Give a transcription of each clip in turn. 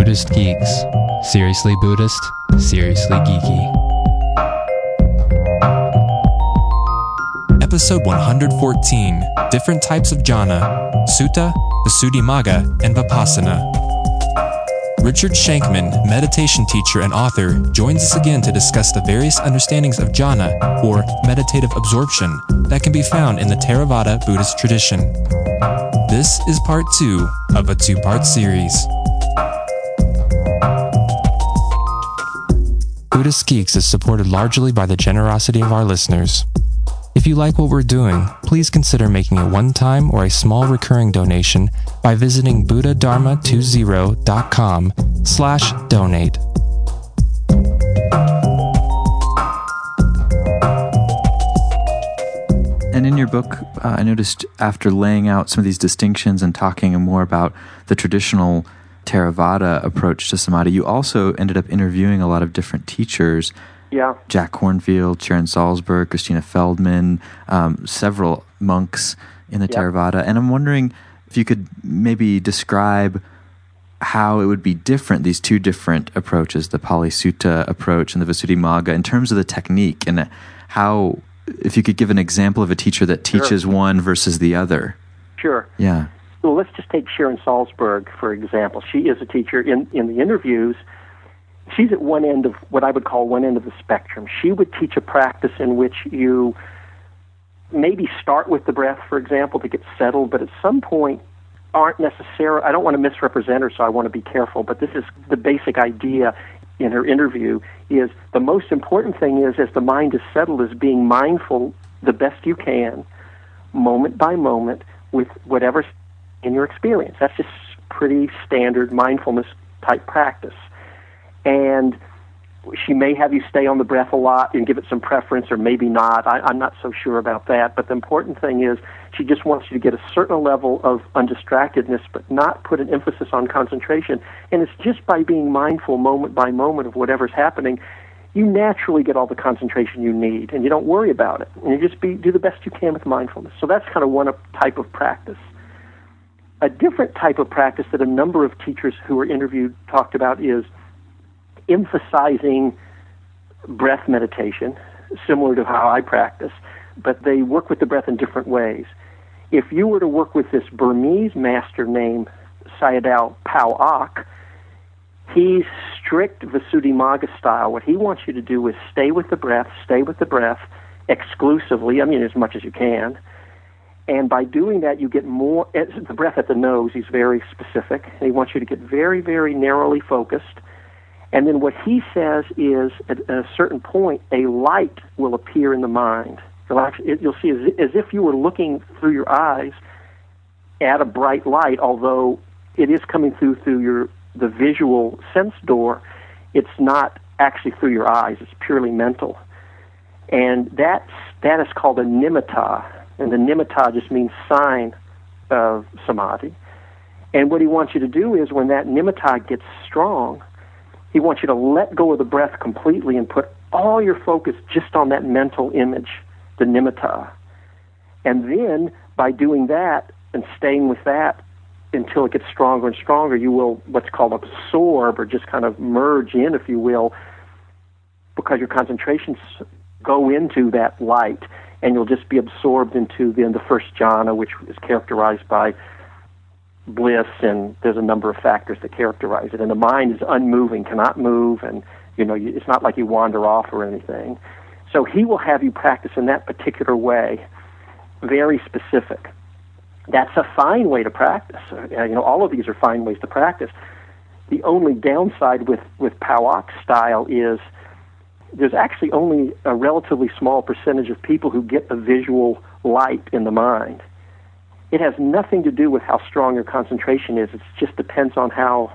Buddhist Geeks. Seriously Buddhist, seriously geeky. Episode 114, Different Types of Jhana, Sutta, Visuddhimagga, and Vipassana. Richard Shankman, meditation teacher and author, joins us again to discuss the various understandings of jhana, or meditative absorption, that can be found in the Theravada Buddhist tradition. This is part 2 of a 2-part series. Buddhist Geeks is supported largely by the generosity of our listeners. If you like what we're doing, please consider making a one-time or a small recurring donation by visiting buddhadharma20.com/donate. And in your book, I noticed after laying out some of these distinctions and talking more about the traditional Theravada approach to samadhi, you also ended up interviewing a lot of different teachers. Yeah. Jack Kornfield, Sharon Salzberg, Christina Feldman, several monks in the Theravada. And I'm wondering if you could maybe describe how it would be different, these two different approaches, the Pali Sutta approach and the Visuddhimagga, in terms of the technique, and how, if you could give an example of a teacher that teaches one versus the other. Sure. Yeah. Well, let's just take Sharon Salzberg, for example. She is a teacher. In the interviews, she's at one end of what I would call one end of the spectrum. She would teach a practice in which you maybe start with the breath, for example, to get settled, but at some point aren't necessarily, I don't want to misrepresent her, so I want to be careful, but this is the basic idea in her interview, is the most important thing is, as the mind is settled, is being mindful the best you can, moment by moment, with whatever's in your experience. That's just pretty standard mindfulness type practice. And she may have you stay on the breath a lot and give it some preference, or maybe not. I'm not so sure about that. But the important thing is she just wants you to get a certain level of undistractedness, but not put an emphasis on concentration. And it's just by being mindful moment by moment of whatever's happening, you naturally get all the concentration you need, and you don't worry about it. And you just do the best you can with mindfulness. So that's kind of one type of practice. A different type of practice that a number of teachers who were interviewed talked about is emphasizing breath meditation, similar to how I practice, but they work with the breath in different ways. If you were to work with this Burmese master named Sayadaw Pao Ak, he's strict Visuddhimagga style. What he wants you to do is stay with the breath exclusively, as much as you can. And by doing that, you get more, the breath at the nose, he's very specific. He wants you to get very, very narrowly focused. And then what he says is, at a certain point, a light will appear in the mind. You'll see as if you were looking through your eyes at a bright light, although it is coming through the visual sense door. It's not actually through your eyes. It's purely mental. And that is called a nimitta. And the nimitta just means sign of samadhi. And what he wants you to do is, when that nimitta gets strong, he wants you to let go of the breath completely and put all your focus just on that mental image, the nimitta. And then, by doing that and staying with that until it gets stronger and stronger, you will what's called absorb, or just kind of merge in, if you will, because your concentrations go into that light. And you'll just be absorbed into the first jhana, which is characterized by bliss, and there's a number of factors that characterize it. And the mind is unmoving, cannot move, and it's not like you wander off or anything. So he will have you practice in that particular way, very specific. That's a fine way to practice. All of these are fine ways to practice. The only downside with Pao Ak's style is there's actually only a relatively small percentage of people who get a visual light in the mind. It has nothing to do with how strong your concentration is. It just depends on how,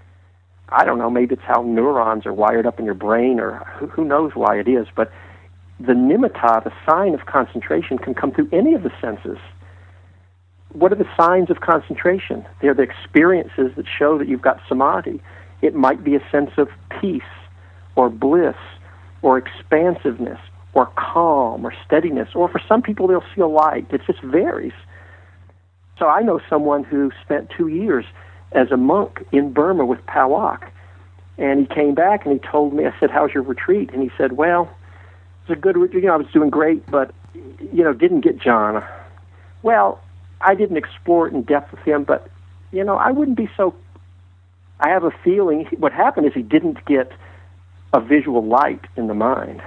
I don't know, maybe it's how neurons are wired up in your brain, or who knows why it is. But the nimitta, the sign of concentration, can come through any of the senses. What are the signs of concentration? They're the experiences that show that you've got samadhi. It might be a sense of peace or bliss, or expansiveness, or calm, or steadiness, or for some people they'll see a light. It just varies. So I know someone who spent 2 years as a monk in Burma with Pawak. And he came back and he told me, I said, how's your retreat? And he said, well, it was a good retreat. I was doing great, but, didn't get jhana. Well, I didn't explore it in depth with him, but, I wouldn't be so... I have a feeling what happened is he didn't get a visual light in the mind.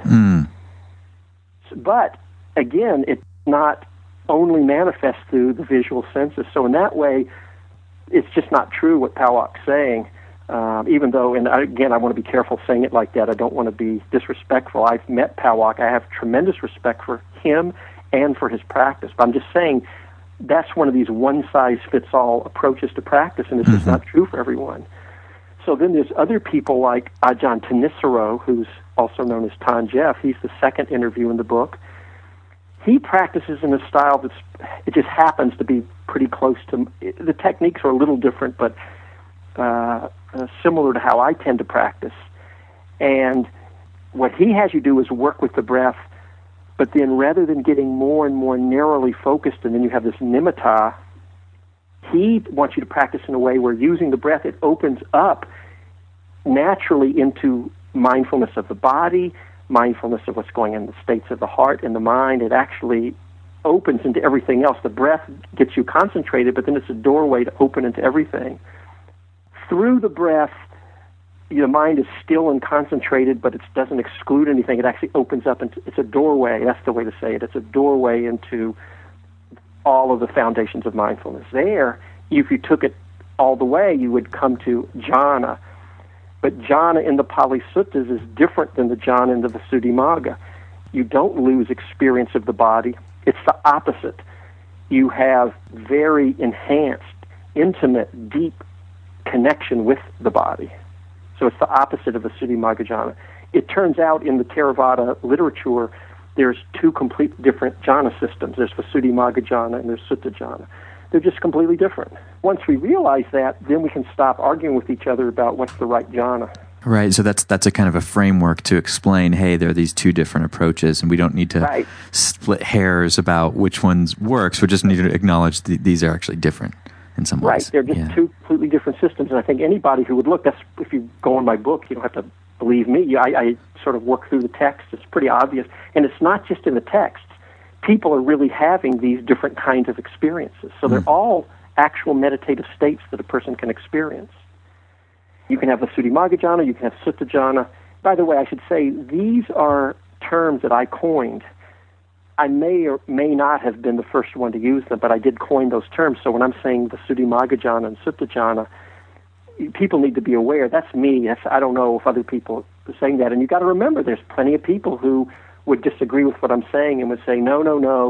But, again, it's not only manifest through the visual senses. So in that way, it's just not true what Pawak's saying. Even though, and again, I want to be careful saying it like that. I don't want to be disrespectful. I've met Pawak. I have tremendous respect for him and for his practice. But I'm just saying that's one of these one-size-fits-all approaches to practice, and it's just not true for everyone. So then there's other people like Ajahn Thanissaro, who's also known as Tanjev. He's the second interview in the book. He practices in a style it just happens to be pretty close to... The techniques are a little different, but... similar to how I tend to practice. And what he has you do is work with the breath, but then rather than getting more and more narrowly focused, and then you have this nimitta, he wants you to practice in a way where using the breath, it opens up naturally into mindfulness of the body, mindfulness of what's going on in the states of the heart and the mind. It actually opens into everything else. The breath gets you concentrated, but then it's a doorway to open into everything. Through the breath, your mind is still and concentrated, but it doesn't exclude anything. It actually opens up, and it's a doorway. That's the way to say it. It's a doorway into all of the foundations of mindfulness. There, if you took it all the way, you would come to jhana. But jhana in the Pali Suttas is different than the jhana in the Visuddhimagga. You don't lose experience of the body. It's the opposite. You have very enhanced, intimate, deep connection with the body. So it's the opposite of the Visuddhimagga jhana. It turns out in the Theravada literature, there's two complete different jhana systems. There's Visuddhimagga jhana and there's Sutta jhana. They're just completely different. Once we realize that, then we can stop arguing with each other about what's the right jhana. Right, so that's a kind of a framework to explain, hey, there are these two different approaches, and we don't need to split hairs about which ones works. We just need to acknowledge these are actually different in some ways. Right, they're just two completely different systems, and I think anybody who would look, if you go in my book, you don't have to believe me. I sort of work through the text. It's pretty obvious, and it's not just in the texts. People are really having these different kinds of experiences, so they're all actual meditative states that a person can experience. You can have Visuddhimagga jhana, you can have Sutta jhana. By the way, I should say, these are terms that I coined. I may or may not have been the first one to use them, but I did coin those terms. So when I'm saying Visuddhimagga jhana and Sutta jhana, people need to be aware. That's me. I don't know if other people are saying that. And you've got to remember, there's plenty of people who would disagree with what I'm saying and would say, no,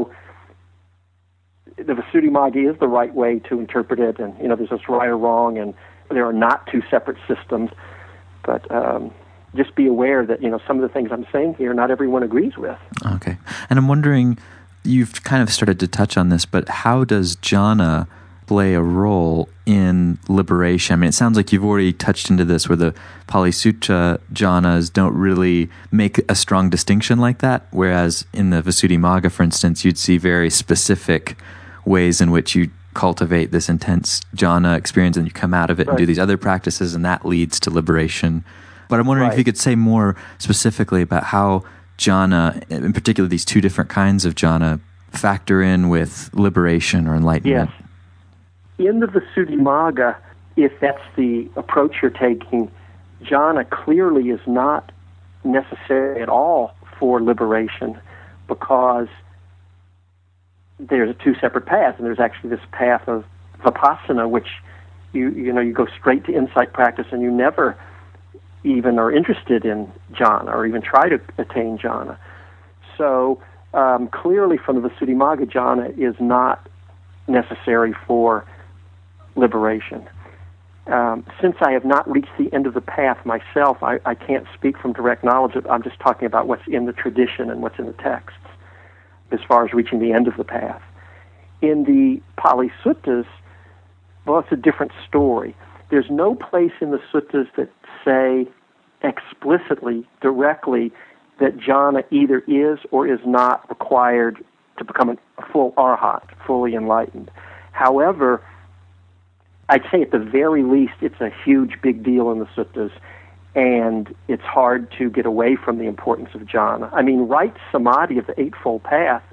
the Visuddhimagga is the right way to interpret it, and there's this right or wrong, and there are not two separate systems. But just be aware that some of the things I'm saying here, not everyone agrees with. Okay, and I'm wondering, you've kind of started to touch on this, but how does jhana play a role in liberation? I mean, it sounds like you've already touched into this, where the Pali Sutta jhanas don't really make a strong distinction like that, whereas in the Visuddhimagga, for instance, you'd see very specific ways in which you cultivate this intense jhana experience and you come out of it and do these other practices, and that leads to liberation. But I'm wondering if you could say more specifically about how jhana, in particular these two different kinds of jhana, factor in with liberation or enlightenment. Yes. In the Visuddhimagga, if that's the approach you're taking, jhana clearly is not necessary at all for liberation, because there's two separate paths, and there's actually this path of vipassana, which you go straight to insight practice, and you never even are interested in jhana or even try to attain jhana. So clearly from the Visuddhimagga, jhana is not necessary for liberation. Since I have not reached the end of the path myself, I can't speak from direct knowledge. I'm just talking about what's in the tradition and what's in the texts as far as reaching the end of the path. In the Pali Suttas, well, it's a different story. There's no place in the suttas that say explicitly, directly, that jhana either is or is not required to become a full arhat, fully enlightened. However, I'd say at the very least it's a huge, big deal in the suttas, and it's hard to get away from the importance of jhana. I mean, right samadhi of the Eightfold Path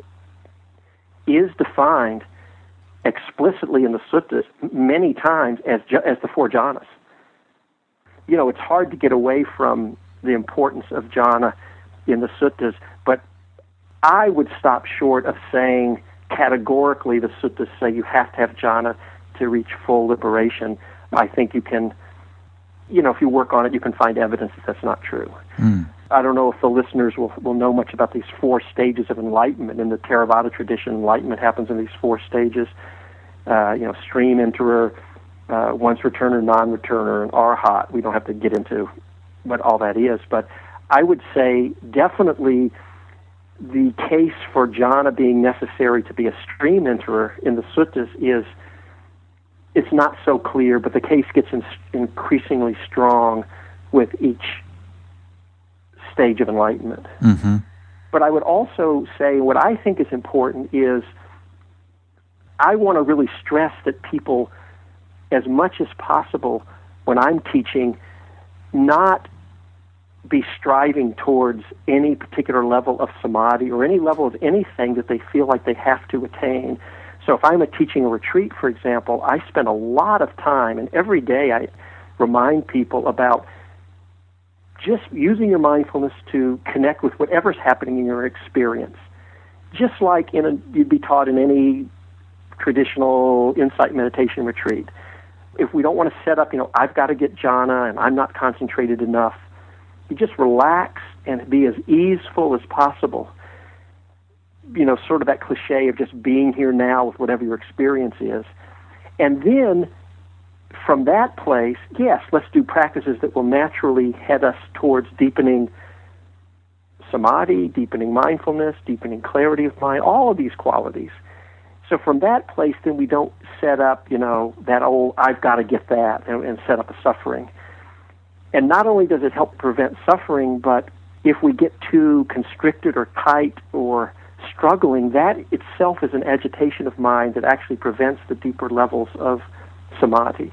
is defined explicitly in the suttas many times as the 4 jhanas. You know, it's hard to get away from the importance of jhana in the suttas, but I would stop short of saying categorically the suttas say you have to have jhana to reach full liberation. I think you can, you know, if you work on it, you can find evidence that that's not true. I don't know if the listeners will know much about these 4 stages of enlightenment. In the Theravada tradition, enlightenment happens in these 4 stages. Stream enterer, once returner, non-returner, and arhat. We don't have to get into what all that is, but I would say definitely the case for jhana being necessary to be a stream enterer in the suttas is, it's not so clear, but the case gets increasingly strong with each stage of enlightenment. Mm-hmm. But I would also say what I think is important is I want to really stress that people, as much as possible, when I'm teaching, not be striving towards any particular level of samadhi or any level of anything that they feel like they have to attain. So if I'm teaching a retreat, for example, I spend a lot of time, and every day I remind people about just using your mindfulness to connect with whatever's happening in your experience. Just like you'd be taught in any traditional insight meditation retreat. If we don't want to set up, I've got to get jhana and I'm not concentrated enough, you just relax and be as easeful as possible. Sort of that cliche of just being here now with whatever your experience is. And then from that place, yes, let's do practices that will naturally head us towards deepening samadhi, deepening mindfulness, deepening clarity of mind, all of these qualities. So from that place, then we don't set up, that old, I've got to get that, and set up a suffering. And not only does it help prevent suffering, but if we get too constricted or tight or struggling, that itself is an agitation of mind that actually prevents the deeper levels of samadhi.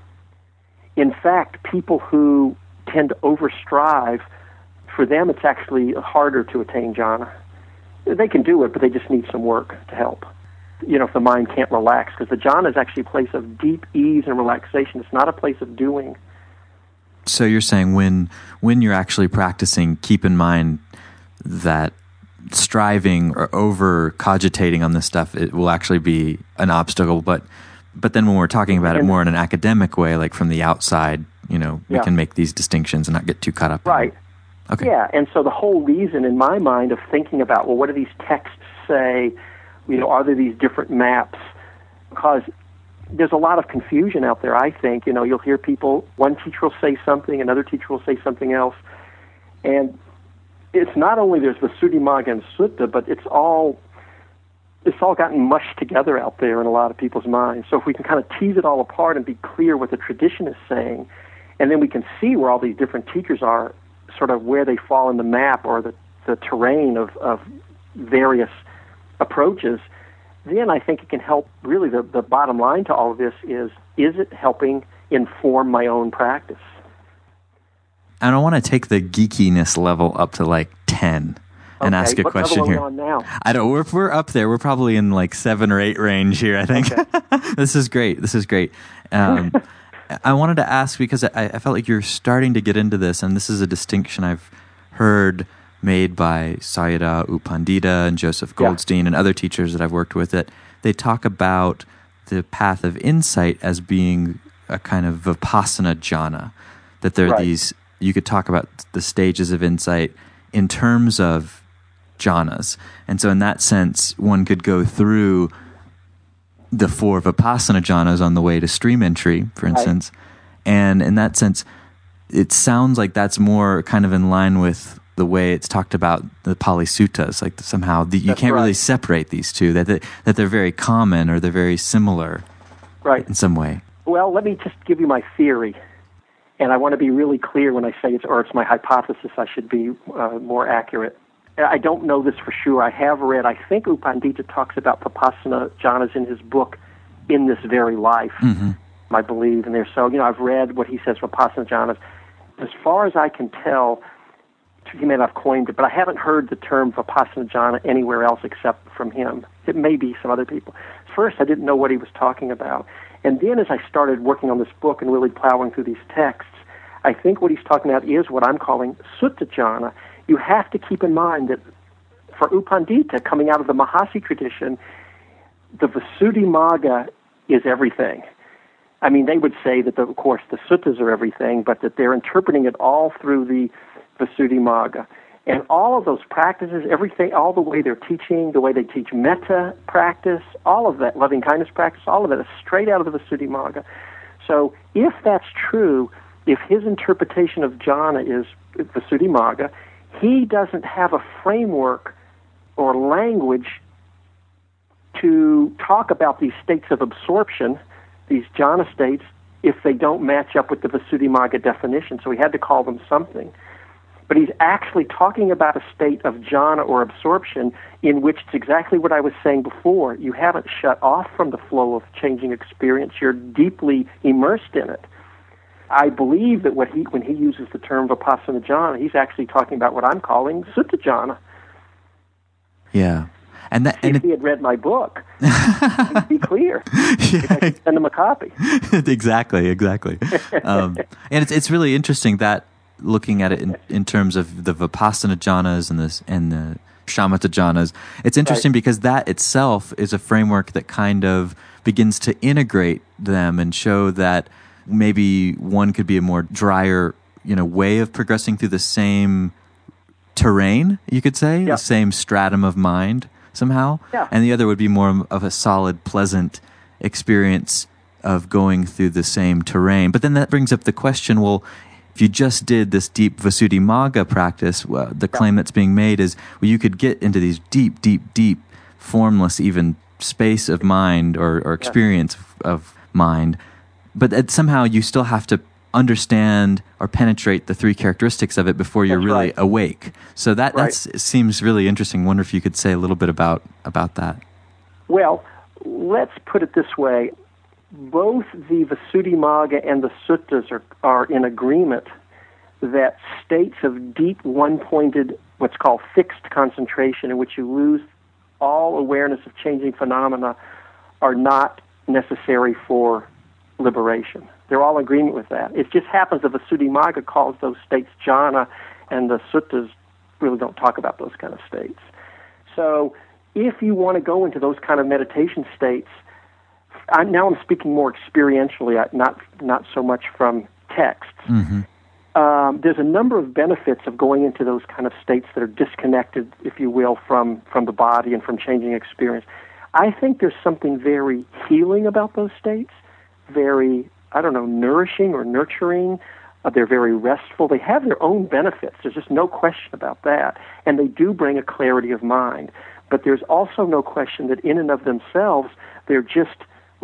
In fact, people who tend to overstrive, for them it's actually harder to attain jhana. They can do it, but they just need some work to help. If the mind can't relax, because the jhana is actually a place of deep ease and relaxation. It's not a place of doing. So you're saying when you're actually practicing, keep in mind that striving or over cogitating on this stuff, it will actually be an obstacle. But then when we're talking about it more in an academic way, like from the outside, we can make these distinctions and not get too caught up. Right. Okay. Yeah, and so the whole reason in my mind of thinking about, well, what do these texts say? Are there these different maps? Because there's a lot of confusion out there, I think. You'll hear people, one teacher will say something, another teacher will say something else. And it's not only there's the Visuddhimagga and Sutta, but it's all gotten mushed together out there in a lot of people's minds. So if we can kind of tease it all apart and be clear what the tradition is saying, and then we can see where all these different teachers are, sort of where they fall in the map or the terrain of various approaches, then I think it can help. Really, the bottom line to all of this is it helping inform my own practice? And I want to take the geekiness level up to like 10 and ask a question here. What level are we on now? I don't. We're up there. We're probably in like 7 or 8 range here, I think. Okay. This is great. I wanted to ask because I felt like you're starting to get into this, and this is a distinction I've heard made by Sayadaw U Pandita and Joseph Goldstein and other teachers that I've worked with. That they talk about the path of insight as being a kind of vipassana jhana. That there are these. You could talk about the stages of insight in terms of jhanas. And so in that sense, one could go through the 4 vipassana jhanas on the way to stream entry, for instance. And in that sense, it sounds like that's more kind of in line with the way it's talked about the Pali Suttas, like somehow you can't really separate these two, that they're very common or they're very similar in some way. Well, let me just give you my theory. And I want to be really clear when I say it's my hypothesis. I should be more accurate. I don't know this for sure. I have read, I think U Pandita talks about vipassana jhanas in his book, In This Very Life. Mm-hmm. I believe, and I've read what he says Vipassana jhanas. As far as I can tell, he may not have coined it, but I haven't heard the term Vipassana jhana anywhere else except from him. It may be some other people. First, I didn't know what he was talking about. And then as I started working on this book and really plowing through these texts, I think what he's talking about is what I'm calling Sutta jhana. You have to keep in mind that for U Pandita, coming out of the Mahasi tradition, the Visuddhimagga is everything. I mean, they would say that, of course, the suttas are everything, but that they're interpreting it all through the Visuddhimagga. And all of those practices, everything, all the way they're teaching, the way they teach metta practice, all of that, loving-kindness practice, all of that is straight out of the Visuddhimagga. So if that's true, if his interpretation of jhana is Visuddhimagga, he doesn't have a framework or language to talk about these states of absorption, these jhana states, if they don't match up with the Visuddhimagga definition. So he had to call them something. But he's actually talking about a state of jhana or absorption in which it's exactly what I was saying before. You haven't shut off from the flow of changing experience. You're deeply immersed in it. I believe that when he uses the term Vipassana jhana, he's actually talking about what I'm calling Sutta jhana. Yeah. If he had read my book, it'd be clear. If I could send him a copy. Exactly. And it's really interesting that looking at it in terms of the Vipassana jhanas and the Shamatha jhanas, it's interesting because that itself is a framework that kind of begins to integrate them and show that maybe one could be a more drier, way of progressing through the same terrain, you could say, the same stratum of mind somehow. Yeah. And the other would be more of a solid, pleasant experience of going through the same terrain. But then that brings up the question, well, if you just did this deep Visuddhimagga practice, the claim that's being made is, you could get into these deep, formless even space of mind or experience of mind, but somehow you still have to understand or penetrate the three characteristics of it before you're really awake. So that seems really interesting. Wonder if you could say a little bit about that. Well, let's put it this way. Both the Visuddhimagga and the suttas are in agreement that states of deep one-pointed, what's called fixed concentration, in which you lose all awareness of changing phenomena, are not necessary for liberation. They're all in agreement with that. It just happens that the Visuddhimagga calls those states jhana, and the suttas really don't talk about those kind of states. So if you want to go into those kind of meditation states, now I'm speaking more experientially, not so much from texts. Mm-hmm. There's a number of benefits of going into those kind of states that are disconnected, if you will, from the body and from changing experience. I think there's something very healing about those states, very, nourishing or nurturing. They're very restful. They have their own benefits. There's just no question about that. And they do bring a clarity of mind. But there's also no question that in and of themselves, they're just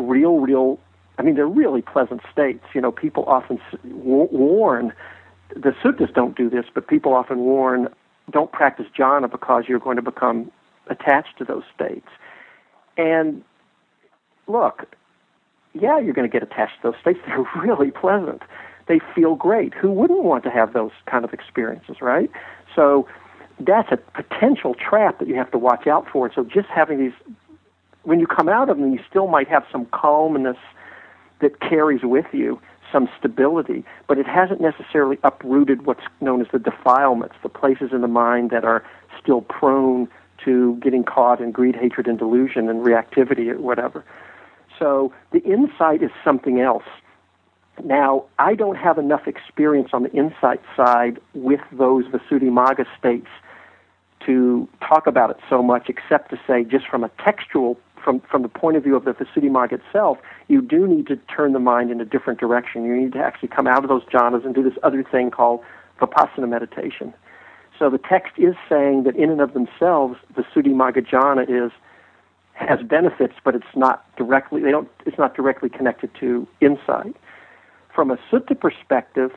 they're really pleasant states. People often warn, the suttas don't do this, but people often warn, don't practice jhana because you're going to become attached to those states. And look, you're going to get attached to those states. They're really pleasant. They feel great. Who wouldn't want to have those kind of experiences, right? So that's a potential trap that you have to watch out for. So just having these, when you come out of them, you still might have some calmness that carries with you, some stability, but it hasn't necessarily uprooted what's known as the defilements, the places in the mind that are still prone to getting caught in greed, hatred, and delusion and reactivity or whatever. So the insight is something else. Now, I don't have enough experience on the insight side with those Visuddhimagga states to talk about it so much, except to say, just from a textual, from the point of view of the Visuddhimagga itself, you do need to turn the mind in a different direction. You need to actually come out of those jhanas and do this other thing called Vipassana meditation. So the text is saying that in and of themselves, Visuddhimagga jhana has benefits, but it's not directly connected to insight. From a sutta perspective,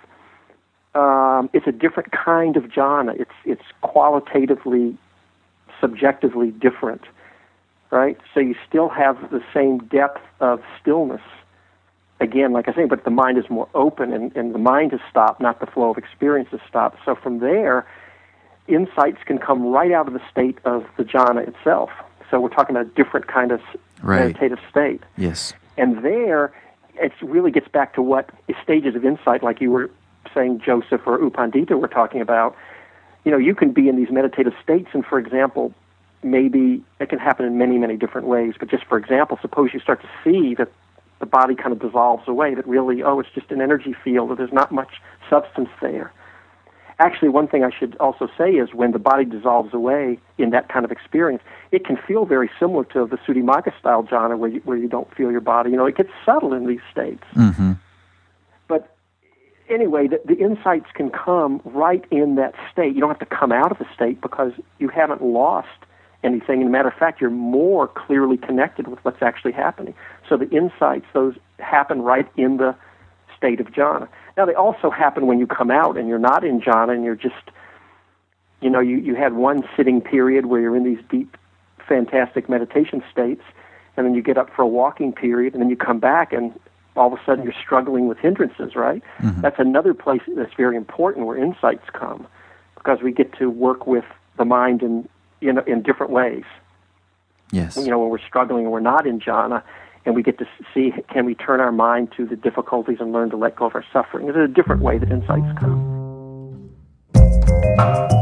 it's a different kind of jhana. It's qualitatively, subjectively different, right? So you still have the same depth of stillness again, like I say, but the mind is more open, and the mind has stopped, not the flow of experience has stopped. So from there, insights can come right out of the state of the jhana itself. So we're talking about a different kind of meditative state. Yes. And there, it really gets back to what stages of insight, like you were saying, Joseph, or U Pandita were talking about. You know, you can be in these meditative states, and for example, maybe it can happen in many, many different ways. But just for example, suppose you start to see that the body kind of dissolves away, that really, it's just an energy field, that there's not much substance there. Actually, one thing I should also say is when the body dissolves away in that kind of experience, it can feel very similar to the Suddhimagga-style jhana where you don't feel your body. You know, it gets subtle in these states. Mm-hmm. But anyway, the insights can come right in that state. You don't have to come out of the state because you haven't lost anything. As a matter of fact, you're more clearly connected with what's actually happening. So the insights, those happen right in the state of jhana. Now, they also happen when you come out and you're not in jhana and you're just, you had one sitting period where you're in these deep, fantastic meditation states, and then you get up for a walking period, and then you come back and all of a sudden you're struggling with hindrances, right? Mm-hmm. That's another place that's very important where insights come, because we get to work with the mind in different ways. Yes. When we're struggling and we're not in jhana, and we get to see, can we turn our mind to the difficulties and learn to let go of our suffering? There's a different way that insights come.